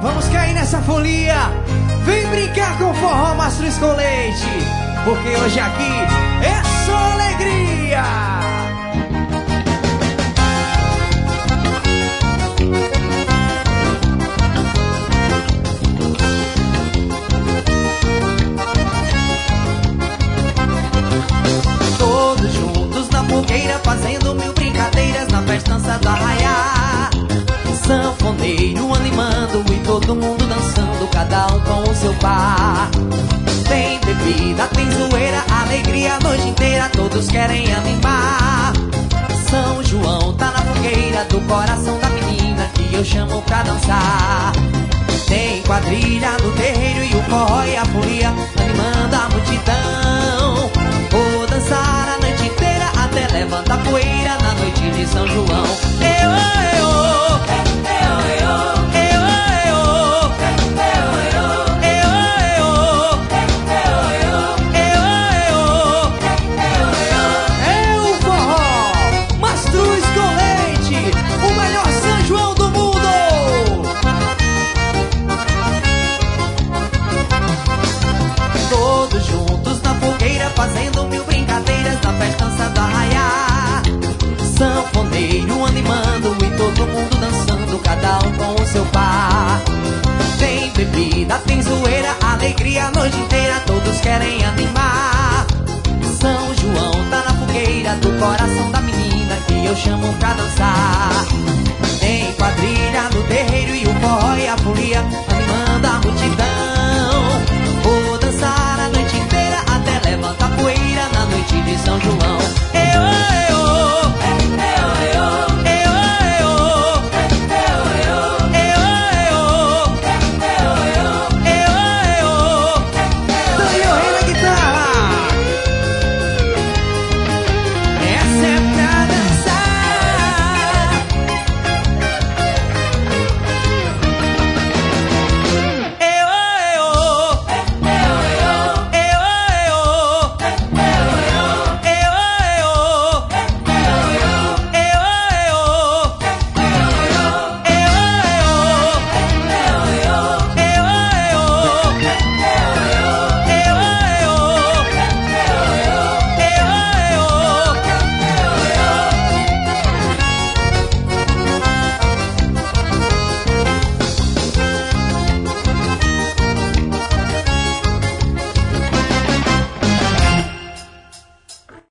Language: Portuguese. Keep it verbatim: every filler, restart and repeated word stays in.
Vamos cair nessa folia. Vem brincar com forró Mastruz com Leite, porque hoje aqui é só alegria. Todos juntos na fogueira, fazendo mil brincadeiras na festança do arraiá. Sanfoneiro animando e todo mundo dançando, cada um com o seu par. Tem bebida, tem zoeira, alegria a noite inteira, todos querem animar. São João tá na fogueira do coração da menina que eu chamo pra dançar. Tem quadrilha no terreiro e o forró e a folia animando a multidão. Vou dançar a noite inteira até levantar poeira na noite de São João. Eu, eu, fazendo mil brincadeiras na festança do arraiá. Sanfoneiro animando e todo mundo dançando, cada um com o seu par. Tem bebida, tem zoeira, alegria a noite inteira, todos querem animar. São João tá na fogueira do coração da menina que eu chamo pra dançar. Tem quadrilha no terreiro